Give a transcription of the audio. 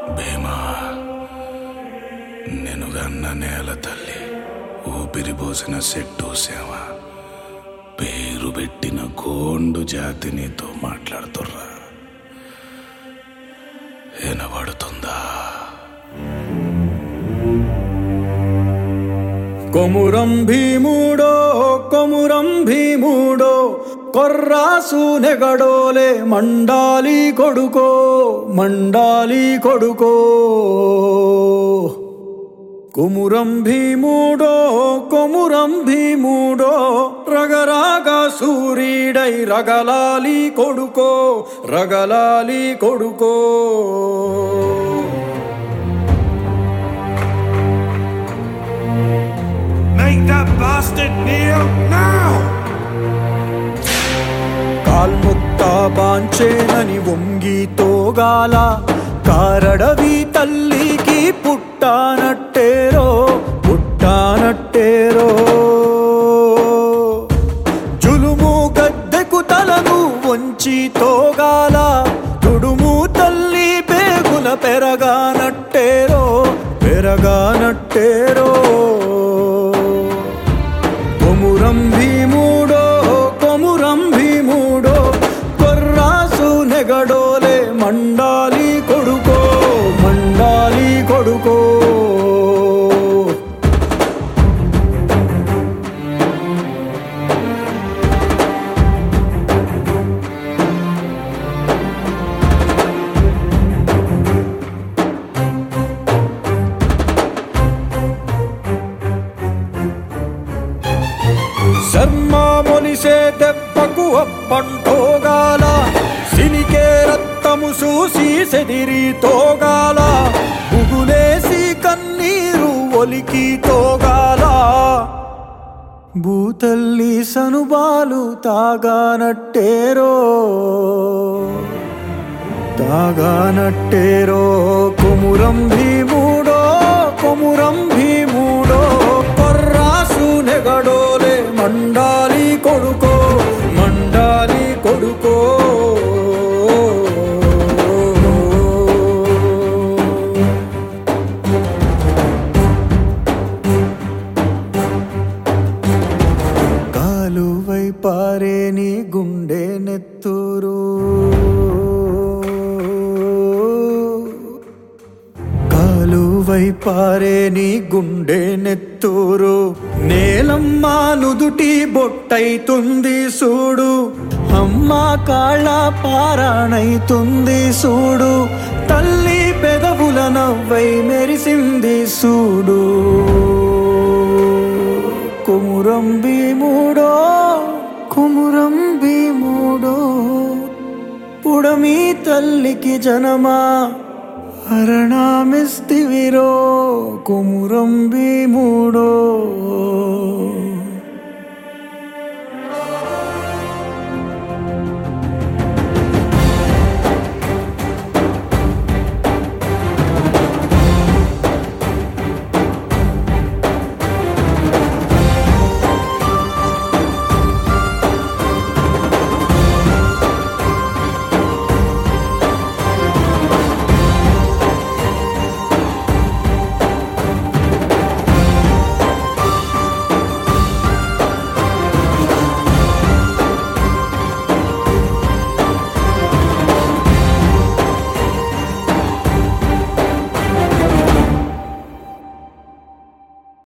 భీమా, నెనుగన్న నేల తల్లి, ఊపిరిపోసిన చెట్టు సేవ, పేరు పెట్టిన గోండు జాతి నీతో మాట్లాడుతుర్రా. వినబడుతుందా? కొమురం భీముడో కొమురం భీముడో, కొర్రాసు నెగడోలే మండాలి కొడుకో మండాలి కొడుకో. కొమురం భీముడో కొమురం భీముడో, రగరాగ సూరీడై రగలాలి కొడుకో రగలాలి కొడుకో. Make that bastard kneel now! కాల్ముక్తా బాంచేనని వంగి తోగాల, కారడవి తల్లికి పుట్టానట్టేరో పుట్టానట్టేరో. జులుము గద్దెకు తలను వంచి తోగాల, తుడుము తల్లి పేగుల పెరగానట్టేరో పెరగానట్టేరో. కొమురం భీముడో కొమురం భీముడో, కొర్రాసు నెగడోలే మండాలి కొడుకో మండాలి కొడుకో. శర్మ మొలిసే దెబ్బకు అప్పంటోగాల, సినికే రక్తము చూసి సెదిరి తోగాల, బుగులేసి కన్నీరు ఒలికి తోగాల. భూతల్లి సనుబాలు తాగానట్టేరో తాగానట్టేరో. కొమురం భీముడో కొమురం భీముడో, కొర్రాసు నెగడోలే మండాలి కొడుకో మండాలి కొడుకో. కాలువై పారే నీ గుండె నెత్తూరు, కాలువై పారే నీ గుండె నెత్తూరు. నేలమ్మ నుదుటి బొట్టైతుంది సూడు, అమ్మ కాళ్ళ పారాణైతుంది సూడు, తల్లి పెదవుల నవ్వై మెరిసింది సూడు. కొమురం భీముడో కొమురం భీముడో, పుడమి తల్లికి జనమా అరణామిస్తివిరో. కొమురం భీముడో.